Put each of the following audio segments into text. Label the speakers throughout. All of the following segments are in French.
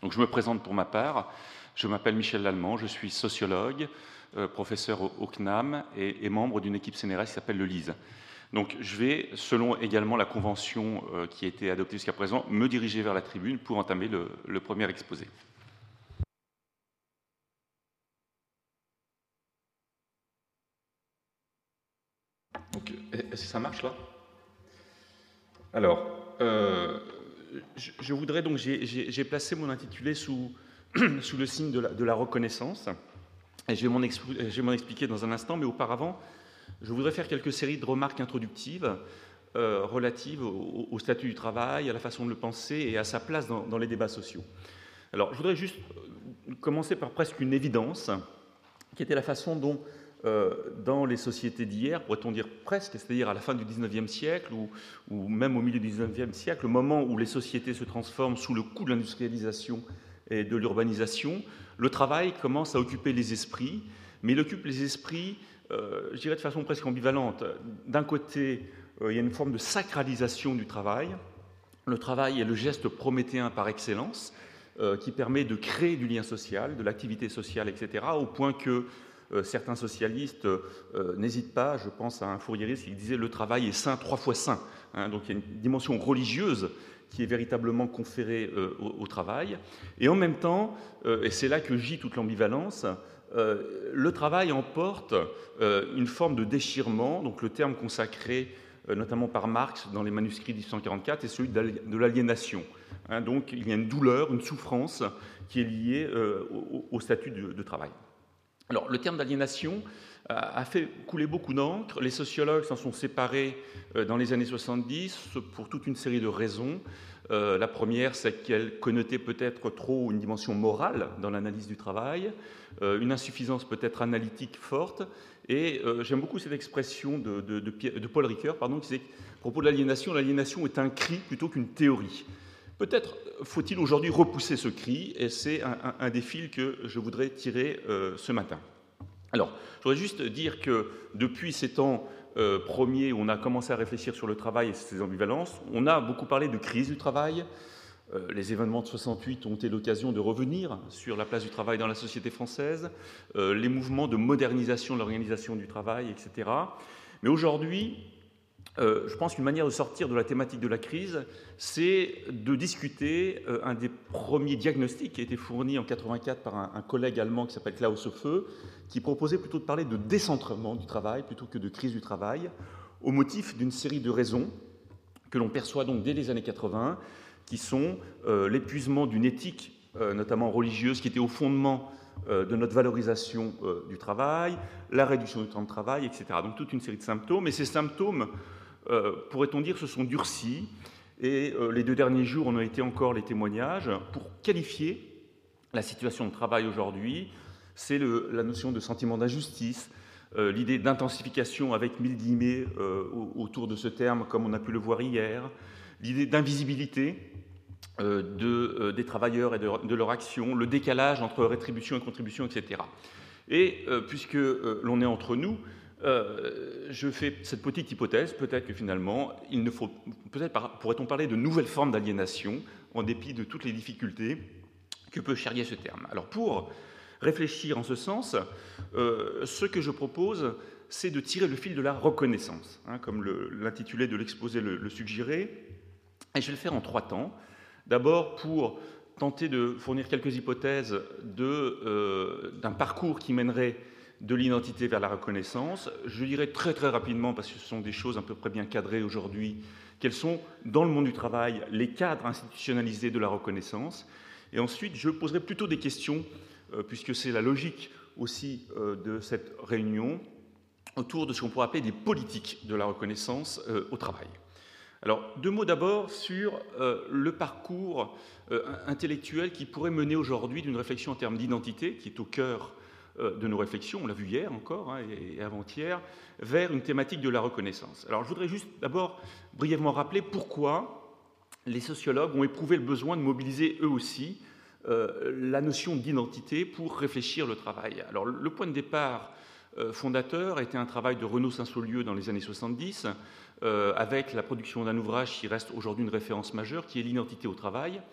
Speaker 1: Donc je me présente pour ma part, je m'appelle Michel Lallemand, je suis sociologue, professeur au CNAM et membre d'une équipe CNRS qui s'appelle le LISE. Donc je vais, selon également la convention qui a été adoptée jusqu'à présent, me diriger vers la tribune pour entamer le premier exposé. Donc, est-ce que ça marche là? Alors, je voudrais donc, j'ai placé mon intitulé sous le signe de la reconnaissance, et je vais m'en expliquer dans un instant, mais auparavant, je voudrais faire quelques séries de remarques introductives relatives au statut du travail, à la façon de le penser et à sa place dans les débats sociaux. Alors, je voudrais juste commencer par presque une évidence, qui était la façon dont, dans les sociétés d'hier, pourrait-on dire presque, c'est-à-dire à la fin du XIXe siècle ou même au milieu du XIXe siècle, le moment où les sociétés se transforment sous le coup de l'industrialisation et de l'urbanisation, le travail commence à occuper les esprits, mais il occupe les esprits, je dirais de façon presque ambivalente. D'un côté, il y a une forme de sacralisation du travail. Le travail est le geste prométhéen par excellence, qui permet de créer du lien social, de l'activité sociale, etc., au point que certains socialistes n'hésitent pas, je pense à un fourriériste qui disait « le travail est saint, 3 fois saint ». Donc il y a une dimension religieuse qui est véritablement conférée au travail. Et en même temps, et c'est là que gît toute l'ambivalence, le travail emporte une forme de déchirement, donc le terme consacré notamment par Marx dans les manuscrits 1844 est celui de l'aliénation. Donc il y a une douleur, une souffrance qui est liée au statut de travail. Alors le terme d'aliénation a fait couler beaucoup d'encre. Les sociologues s'en sont séparés dans les années 70 pour toute une série de raisons. La première, c'est qu'elle connotait peut-être trop une dimension morale dans l'analyse du travail, une insuffisance peut-être analytique forte. Et j'aime beaucoup cette expression de Paul Ricoeur, qui disait à propos de l'aliénation est un cri plutôt qu'une théorie. Peut-être faut-il aujourd'hui repousser ce cri, et c'est un des fils que je voudrais tirer ce matin. Alors, je voudrais juste dire que depuis ces temps premiers où on a commencé à réfléchir sur le travail et ses ambivalences, on a beaucoup parlé de crise du travail. Les événements de 68 ont été l'occasion de revenir sur la place du travail dans la société française, les mouvements de modernisation de l'organisation du travail, etc. Mais aujourd'hui, je pense qu'une manière de sortir de la thématique de la crise, c'est de discuter un des premiers diagnostics qui a été fourni en 1984 par un collègue allemand qui s'appelle Klaus Hofe, qui proposait plutôt de parler de décentrement du travail plutôt que de crise du travail, au motif d'une série de raisons que l'on perçoit donc dès les années 80, qui sont l'épuisement d'une éthique, notamment religieuse, qui était au fondement de notre valorisation du travail, la réduction du temps de travail, etc. Donc toute une série de symptômes, et ces symptômes, pourrait-on dire, se sont durcis, et les 2 derniers jours en ont été encore les témoignages. Pour qualifier la situation de travail aujourd'hui, c'est la notion de sentiment d'injustice, l'idée d'intensification avec 1000 guillemets autour de ce terme, comme on a pu le voir hier, l'idée d'invisibilité des travailleurs et de leur action, le décalage entre rétribution et contribution, etc. Et puisque l'on est entre nous, je fais cette petite hypothèse, peut-être que finalement, pourrait-on parler de nouvelles formes d'aliénation, en dépit de toutes les difficultés que peut charrier ce terme. Alors pour réfléchir en ce sens, ce que je propose, c'est de tirer le fil de la reconnaissance, comme l'intitulé de l'exposé le suggérait, et je vais le faire en 3 temps. D'abord pour tenter de fournir quelques hypothèses d'un parcours qui mènerait de l'identité vers la reconnaissance. Je dirais très très rapidement, parce que ce sont des choses à peu près bien cadrées aujourd'hui, quels sont, dans le monde du travail, les cadres institutionnalisés de la reconnaissance. Et ensuite, je poserai plutôt des questions, puisque c'est la logique aussi de cette réunion, autour de ce qu'on pourrait appeler des politiques de la reconnaissance au travail. Alors, 2 mots d'abord sur le parcours intellectuel qui pourrait mener aujourd'hui d'une réflexion en termes d'identité, qui est au cœur de nos réflexions, on l'a vu hier encore et avant-hier, vers une thématique de la reconnaissance. Alors je voudrais juste d'abord brièvement rappeler pourquoi les sociologues ont éprouvé le besoin de mobiliser eux aussi la notion d'identité pour réfléchir le travail. Alors le point de départ fondateur était un travail de Renaud Saint-Saulieu dans les années 70, avec la production d'un ouvrage qui reste aujourd'hui une référence majeure, qui est l'identité au travail.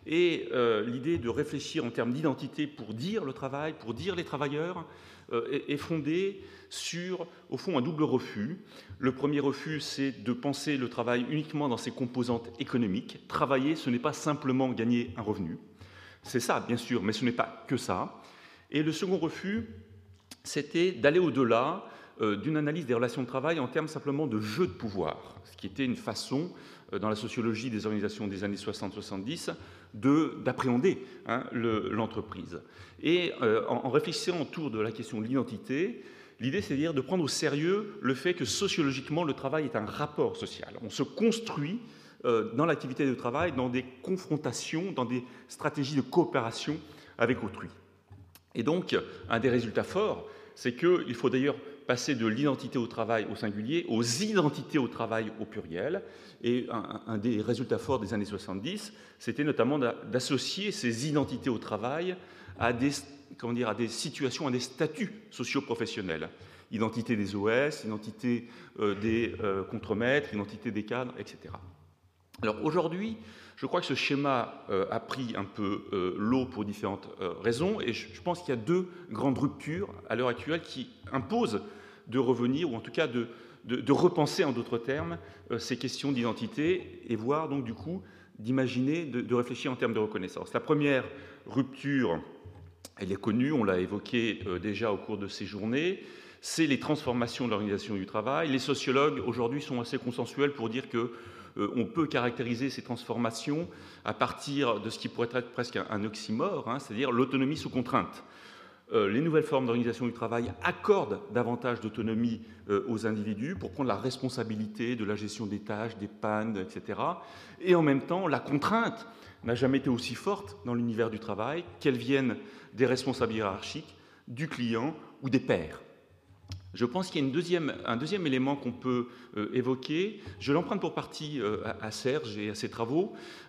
Speaker 1: Et l'idée de réfléchir en termes d'identité pour dire le travail, pour dire les travailleurs, est fondée sur, au fond, un double refus. Le premier refus, c'est de penser le travail uniquement dans ses composantes économiques. Travailler, ce n'est pas simplement gagner un revenu. C'est ça, bien sûr, mais ce n'est pas que ça. Et le second refus, c'était d'aller au-delà d'une analyse des relations de travail en termes simplement de jeu de pouvoir, ce qui était une façon, dans la sociologie des organisations des années 60-70, d'appréhender l'entreprise. Et en réfléchissant autour de la question de l'identité, l'idée, c'est-à-dire de prendre au sérieux le fait que sociologiquement, le travail est un rapport social. On se construit dans l'activité de travail, dans des confrontations, dans des stratégies de coopération avec autrui. Et donc, un des résultats forts, c'est qu'il faut d'ailleurs passer de l'identité au travail au singulier aux identités au travail au pluriel. Et un des résultats forts des années 70, c'était notamment d'associer ces identités au travail à des situations, à des statuts socio-professionnels. Identité des OS, identité des contremaîtres, identité des cadres, etc. Alors aujourd'hui, je crois que ce schéma a pris un peu l'eau pour différentes raisons, et je pense qu'il y a deux grandes ruptures à l'heure actuelle qui imposent de revenir, ou en tout cas de repenser en d'autres termes ces questions d'identité, et voire donc du coup d'imaginer, de réfléchir en termes de reconnaissance. La première rupture, elle est connue, on l'a évoquée déjà au cours de ces journées, c'est les transformations de l'organisation du travail. Les sociologues aujourd'hui sont assez consensuels pour dire que on peut caractériser ces transformations à partir de ce qui pourrait être presque un oxymore, c'est-à-dire l'autonomie sous contrainte. Les nouvelles formes d'organisation du travail accordent davantage d'autonomie aux individus pour prendre la responsabilité de la gestion des tâches, des pannes, etc. Et en même temps, la contrainte n'a jamais été aussi forte dans l'univers du travail, qu'elle vienne des responsables hiérarchiques, du client ou des pairs. Je pense qu'il y a un deuxième élément qu'on peut évoquer, je l'emprunte pour partie à Serge et à ses travaux,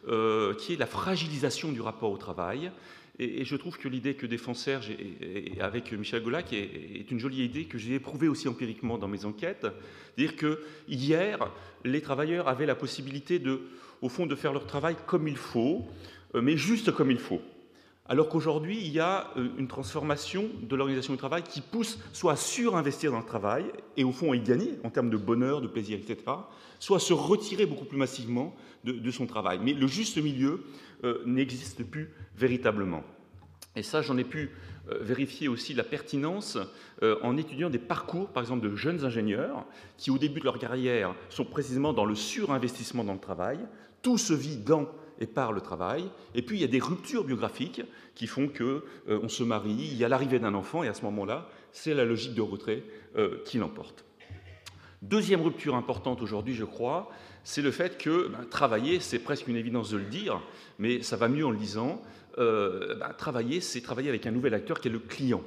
Speaker 1: qui est la fragilisation du rapport au travail. Et je trouve que l'idée que défend Serge et avec Michel Golac est une jolie idée que j'ai éprouvée aussi empiriquement dans mes enquêtes. C'est-à-dire que hier, les travailleurs avaient la possibilité, au fond, de faire leur travail comme il faut, mais juste comme il faut. Alors qu'aujourd'hui, il y a une transformation de l'organisation du travail qui pousse soit à surinvestir dans le travail, et au fond à y gagner en termes de bonheur, de plaisir, etc., soit à se retirer beaucoup plus massivement de son travail. Mais le juste milieu n'existe plus véritablement. Et ça, j'en ai pu vérifier aussi la pertinence en étudiant des parcours, par exemple, de jeunes ingénieurs qui, au début de leur carrière, sont précisément dans le surinvestissement dans le travail. Tout se vit dans et par le travail. Et puis, il y a des ruptures biographiques qui font qu'on se marie, il y a l'arrivée d'un enfant, et à ce moment-là, c'est la logique de retrait qui l'emporte. Deuxième rupture importante aujourd'hui, je crois, c'est le fait que travailler, c'est presque une évidence de le dire, mais ça va mieux en le disant. Travailler, c'est travailler avec un nouvel acteur qui est le client.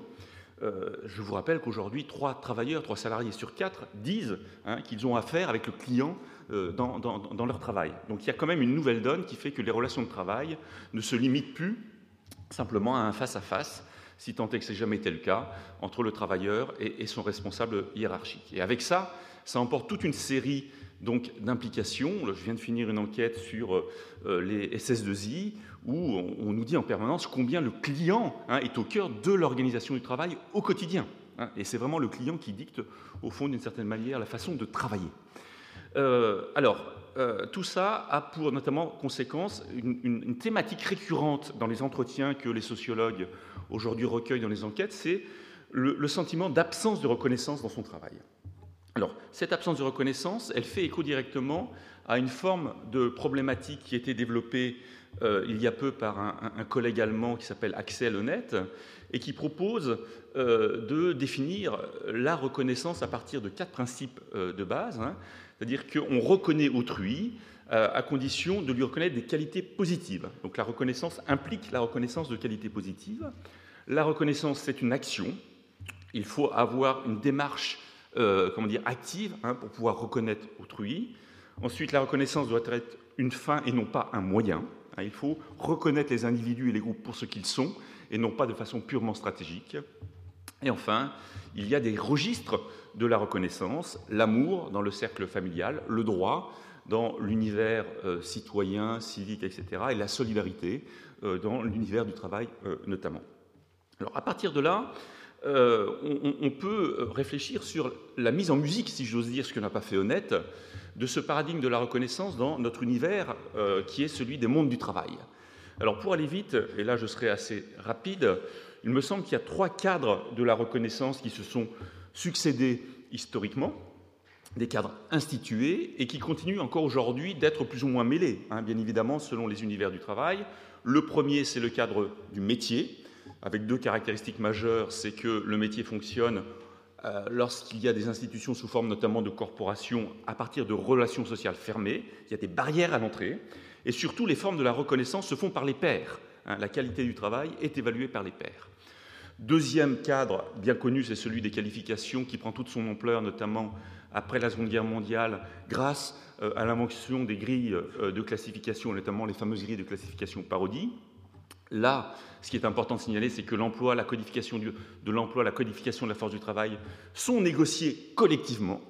Speaker 1: Je vous rappelle qu'aujourd'hui, 3 salariés sur 4 disent qu'ils ont affaire avec le client dans leur travail. Donc il y a quand même une nouvelle donne qui fait que les relations de travail ne se limitent plus simplement à un face-à-face, si tant est que ce n'ait jamais été le cas, entre le travailleur et son responsable hiérarchique. Et avec ça, ça emporte toute une série d'implications. Je viens de finir une enquête sur les SS2I, où on nous dit en permanence combien le client est au cœur de l'organisation du travail au quotidien. Et c'est vraiment le client qui dicte, au fond, d'une certaine manière, la façon de travailler. Tout ça a pour notamment conséquence une thématique récurrente dans les entretiens que les sociologues aujourd'hui recueillent dans les enquêtes, c'est le sentiment d'absence de reconnaissance dans son travail. Alors, cette absence de reconnaissance, elle fait écho directement à une forme de problématique qui a été développée il y a peu par un collègue allemand qui s'appelle Axel Honneth et qui propose de définir la reconnaissance à partir de 4 principes de base, c'est-à-dire qu'on reconnaît autrui à condition de lui reconnaître des qualités positives. Donc la reconnaissance implique la reconnaissance de qualités positives. La reconnaissance, c'est une action. Il faut avoir une démarche active pour pouvoir reconnaître autrui. Ensuite, la reconnaissance doit être une fin et non pas un moyen. Il faut reconnaître les individus et les groupes pour ce qu'ils sont et non pas de façon purement stratégique. Et enfin, il y a des registres de la reconnaissance, l'amour dans le cercle familial, le droit dans l'univers citoyen, civique, etc., et la solidarité dans l'univers du travail notamment. Alors à partir de là, on peut réfléchir sur la mise en musique, si j'ose dire, ce que n'a pas fait Honnête, de ce paradigme de la reconnaissance dans notre univers qui est celui des mondes du travail. Alors pour aller vite, et là je serai assez rapide, il me semble qu'il y a 3 cadres de la reconnaissance qui se sont succédés historiquement, des cadres institués et qui continuent encore aujourd'hui d'être plus ou moins mêlés, bien évidemment, selon les univers du travail. Le premier, c'est le cadre du métier, avec 2 caractéristiques majeures, c'est que le métier fonctionne lorsqu'il y a des institutions sous forme notamment de corporations à partir de relations sociales fermées, il y a des barrières à l'entrée, et surtout les formes de la reconnaissance se font par les pairs. La qualité du travail est évaluée par les pairs. Deuxième cadre bien connu, c'est celui des qualifications qui prend toute son ampleur, notamment après la Seconde Guerre mondiale, grâce à l'invention des grilles de classification, notamment les fameuses grilles de classification parodie. Là, ce qui est important de signaler, c'est que l'emploi, la codification de l'emploi, la codification de la force du travail sont négociées collectivement,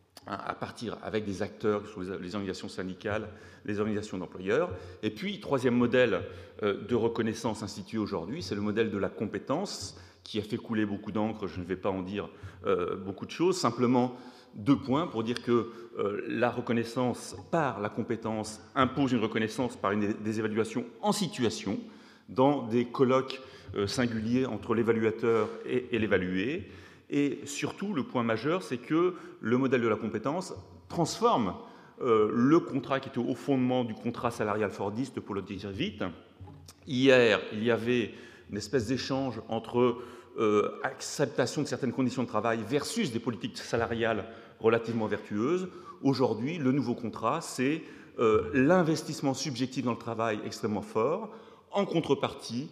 Speaker 1: à partir avec des acteurs, qui sont les organisations syndicales, les organisations d'employeurs. Et puis, troisième modèle de reconnaissance institué aujourd'hui, c'est le modèle de la compétence, qui a fait couler beaucoup d'encre. Je ne vais pas en dire beaucoup de choses, simplement 2 points pour dire que la reconnaissance par la compétence impose une reconnaissance par des évaluations en situation, dans des colloques singuliers entre l'évaluateur et l'évalué. Et surtout, le point majeur, c'est que le modèle de la compétence transforme le contrat qui était au fondement du contrat salarial fordiste, pour le dire vite. Hier, il y avait une espèce d'échange entre acceptation de certaines conditions de travail versus des politiques salariales relativement vertueuses. Aujourd'hui, le nouveau contrat, c'est l'investissement subjectif dans le travail extrêmement fort, en contrepartie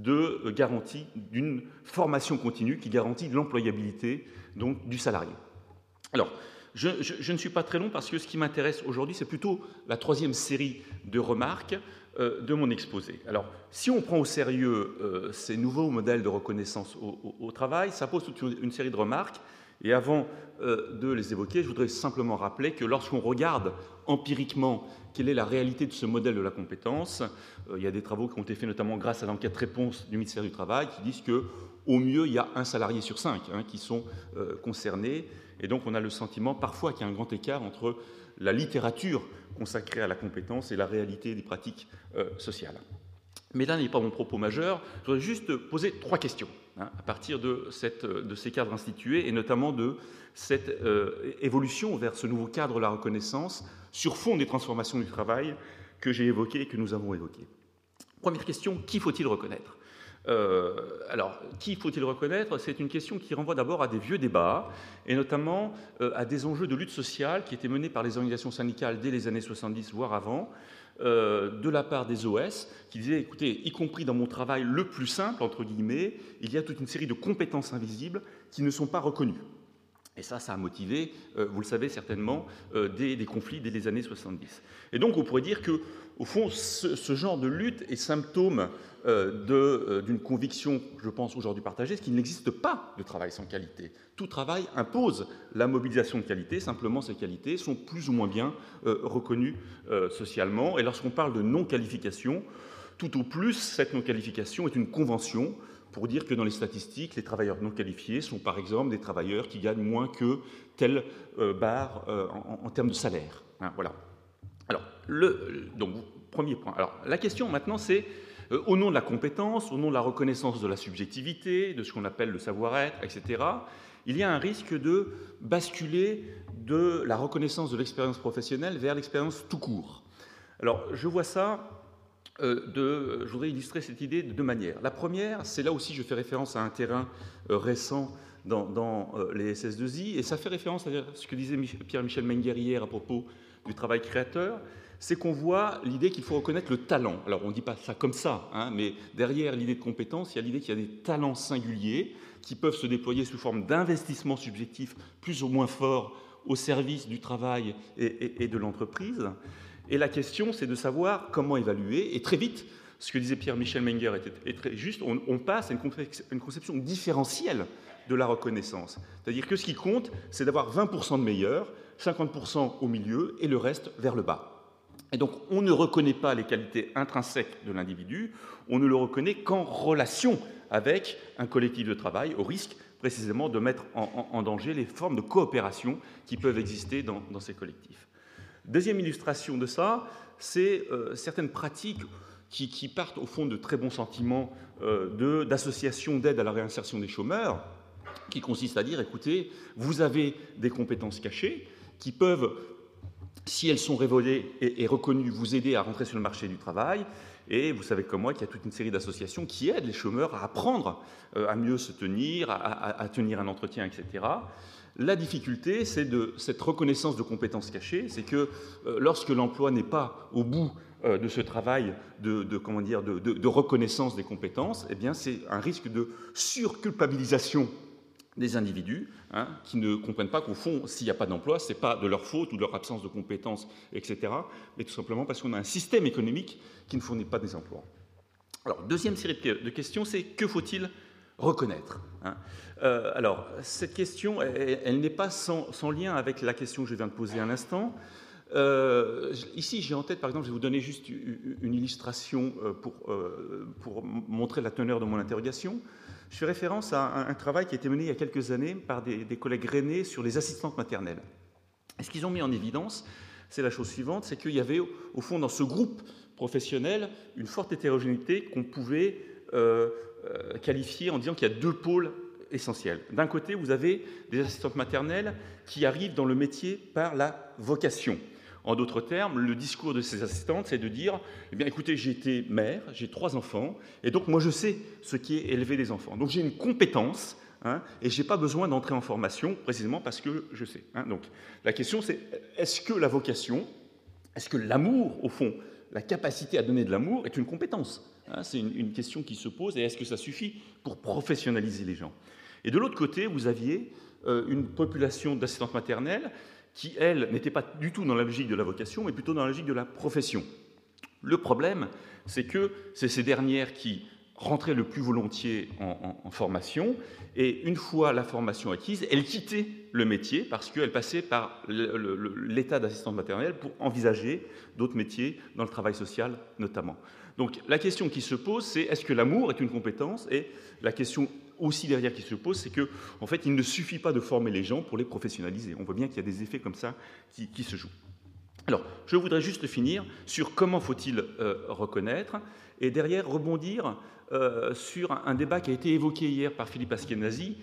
Speaker 1: de garantie d'une formation continue qui garantit l'employabilité donc, du salarié. Alors, je ne suis pas très long parce que ce qui m'intéresse aujourd'hui, c'est plutôt la 3e série de remarques de mon exposé. Alors, si on prend au sérieux ces nouveaux modèles de reconnaissance au travail, ça pose toute une série de remarques. Et avant de les évoquer, je voudrais simplement rappeler que lorsqu'on regarde empiriquement quelle est la réalité de ce modèle de la compétence, il y a des travaux qui ont été faits notamment grâce à l'enquête réponse du ministère du Travail qui disent qu'au mieux, il y a 1 salarié sur 5 qui sont concernés. Et donc, on a le sentiment parfois qu'il y a un grand écart entre la littérature consacrée à la compétence et la réalité des pratiques sociales. Mais là n'est pas mon propos majeur. Je voudrais juste poser 3 questions à partir de ces cadres institués et notamment de cette évolution vers ce nouveau cadre de la reconnaissance sur fond des transformations du travail que j'ai évoquées et que nous avons évoquées. Première question, qui faut-il reconnaître ? Alors, qui faut-il reconnaître ? C'est une question qui renvoie d'abord à des vieux débats et notamment à des enjeux de lutte sociale qui étaient menés par les organisations syndicales dès les années 70, voire avant, de la part des OS, qui disaient, écoutez, y compris dans mon travail le plus simple, entre guillemets, il y a toute une série de compétences invisibles qui ne sont pas reconnues. Et ça a motivé, vous le savez certainement, des conflits dès les années 70. Et donc, on pourrait dire que, au fond, ce genre de lutte est symptôme d'une conviction, je pense, aujourd'hui partagée, c'est qu'il n'existe pas de travail sans qualité. Tout travail impose la mobilisation de qualité, simplement ces qualités sont plus ou moins bien reconnues socialement. Et lorsqu'on parle de non-qualification, tout au plus, cette non-qualification est une convention pour dire que dans les statistiques, les travailleurs non qualifiés sont par exemple des travailleurs qui gagnent moins que telle barre en termes de salaire. Voilà. Alors, donc, premier point. Alors, la question maintenant, c'est au nom de la compétence, au nom de la reconnaissance de la subjectivité, de ce qu'on appelle le savoir-être, etc., il y a un risque de basculer de la reconnaissance de l'expérience professionnelle vers l'expérience tout court. Alors, je vois ça, je voudrais illustrer cette idée de 2 manières. La première, c'est là aussi je fais référence à un terrain récent dans les SS2I, et ça fait référence à ce que disait Pierre-Michel Menger hier à propos du travail créateur, c'est qu'on voit l'idée qu'il faut reconnaître le talent. Alors, on ne dit pas ça comme ça, mais derrière l'idée de compétence, il y a l'idée qu'il y a des talents singuliers qui peuvent se déployer sous forme d'investissement subjectif plus ou moins fort au service du travail et de l'entreprise. Et la question, c'est de savoir comment évaluer. Et très vite, ce que disait Pierre-Michel Menger est très juste, on passe à une conception différentielle de la reconnaissance. C'est-à-dire que ce qui compte, c'est d'avoir 20% de meilleurs, 50% au milieu et le reste vers le bas. Et donc, on ne reconnaît pas les qualités intrinsèques de l'individu, on ne le reconnaît qu'en relation avec un collectif de travail, au risque précisément de mettre en danger les formes de coopération qui peuvent exister dans ces collectifs. Deuxième illustration de ça, c'est certaines pratiques qui partent au fond de très bons sentiments d'associations d'aide à la réinsertion des chômeurs, qui consistent à dire, écoutez, vous avez des compétences cachées qui peuvent, si elles sont révélées et reconnues, vous aider à rentrer sur le marché du travail. Et vous savez comme moi qu'il y a toute une série d'associations qui aident les chômeurs à apprendre à mieux se tenir, à tenir un entretien, etc. La difficulté, c'est de cette reconnaissance de compétences cachées, c'est que lorsque l'emploi n'est pas au bout de ce travail de reconnaissance des compétences, eh bien, c'est un risque de surculpabilisation des individus qui ne comprennent pas qu'au fond, s'il n'y a pas d'emploi, ce n'est pas de leur faute ou de leur absence de compétences, etc., mais tout simplement parce qu'on a un système économique qui ne fournit pas des emplois. Alors, deuxième série de questions, c'est que faut-il reconnaître alors, cette question, elle n'est pas sans lien avec la question que je viens de poser un instant. Ici, j'ai en tête, par exemple, je vais vous donner juste une illustration pour montrer la teneur de mon interrogation. Je fais référence à un travail qui a été mené il y a quelques années par des collègues rennais sur les assistantes maternelles. Et ce qu'ils ont mis en évidence, c'est la chose suivante, c'est qu'il y avait, au fond, dans ce groupe professionnel, une forte hétérogénéité qu'on pouvait qualifier en disant qu'il y a deux pôles essentiels. D'un côté, vous avez des assistantes maternelles qui arrivent dans le métier par la vocation. En d'autres termes, le discours de ces assistantes, c'est de dire « Eh bien, écoutez, j'ai été mère, j'ai 3 enfants, et donc moi je sais ce qui est élever des enfants. Donc j'ai une compétence, et je n'ai pas besoin d'entrer en formation, précisément parce que je sais. » Donc la question, c'est est-ce que la vocation, est-ce que l'amour, au fond, la capacité à donner de l'amour est une compétence ? C'est une question qui se pose, et est-ce que ça suffit pour professionnaliser les gens ? Et de l'autre côté, vous aviez une population d'assistantes maternelles qui, elles, n'étaient pas du tout dans la logique de la vocation, mais plutôt dans la logique de la profession. Le problème, c'est que c'est ces dernières qui rentraient le plus volontiers en formation, et une fois la formation acquise, elles quittaient le métier parce qu'elles passaient par l'état d'assistante maternelle pour envisager d'autres métiers dans le travail social notamment. Donc la question qui se pose, c'est est-ce que l'amour est une compétence ? Et la question aussi derrière qui se pose, c'est qu'en fait, il ne suffit pas de former les gens pour les professionnaliser. On voit bien qu'il y a des effets comme ça qui se jouent. Alors, je voudrais juste finir sur comment faut-il reconnaître, et derrière rebondir sur un débat qui a été évoqué hier par Philippe Askenazi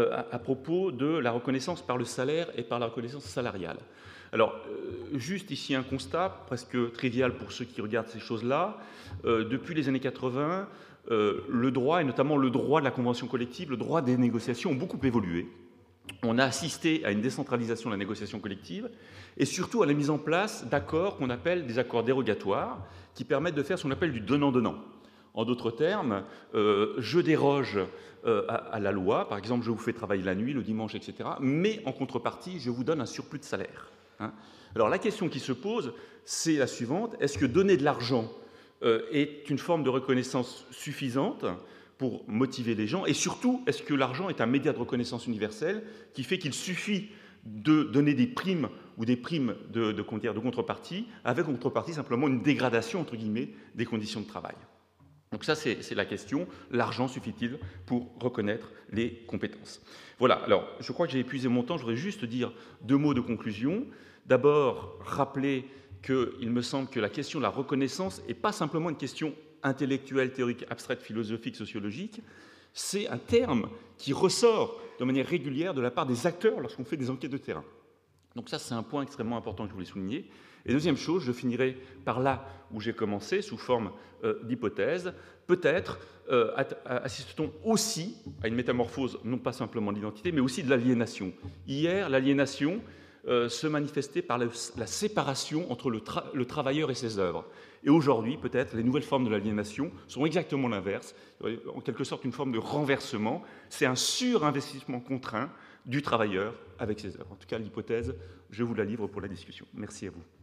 Speaker 1: à propos de la reconnaissance par le salaire et par la reconnaissance salariale. Alors, juste ici un constat, presque trivial pour ceux qui regardent ces choses-là. Depuis les années 80, le droit, et notamment le droit de la convention collective, le droit des négociations ont beaucoup évolué. On a assisté à une décentralisation de la négociation collective et surtout à la mise en place d'accords qu'on appelle des accords dérogatoires qui permettent de faire ce qu'on appelle du donnant-donnant. En d'autres termes, je déroge à la loi, par exemple, je vous fais travailler la nuit, le dimanche, etc., mais en contrepartie, je vous donne un surplus de salaire. Alors la question qui se pose, c'est la suivante, est-ce que donner de l'argent est une forme de reconnaissance suffisante pour motiver les gens, et surtout, est-ce que l'argent est un média de reconnaissance universelle qui fait qu'il suffit de donner des primes ou des primes de contrepartie, avec en contrepartie simplement une dégradation, entre guillemets, des conditions de travail. Donc ça, c'est la question. L'argent suffit-il pour reconnaître les compétences ? Voilà, alors je crois que j'ai épuisé mon temps, je voudrais juste dire 2 mots de conclusion. D'abord, rappeler qu'il me semble que la question de la reconnaissance n'est pas simplement une question intellectuelle, théorique, abstraite, philosophique, sociologique, c'est un terme qui ressort de manière régulière de la part des acteurs lorsqu'on fait des enquêtes de terrain. Donc ça, c'est un point extrêmement important que je voulais souligner. Et deuxième chose, je finirai par là où j'ai commencé, sous forme d'hypothèse. Peut-être assiste-t-on aussi à une métamorphose, non pas simplement de l'identité, mais aussi de l'aliénation. Hier, l'aliénation se manifestait par la séparation entre le travailleur et ses œuvres. Et aujourd'hui, peut-être, les nouvelles formes de l'aliénation sont exactement l'inverse, en quelque sorte une forme de renversement. C'est un surinvestissement contraint du travailleur avec ses œuvres. En tout cas, l'hypothèse, je vous la livre pour la discussion. Merci à vous.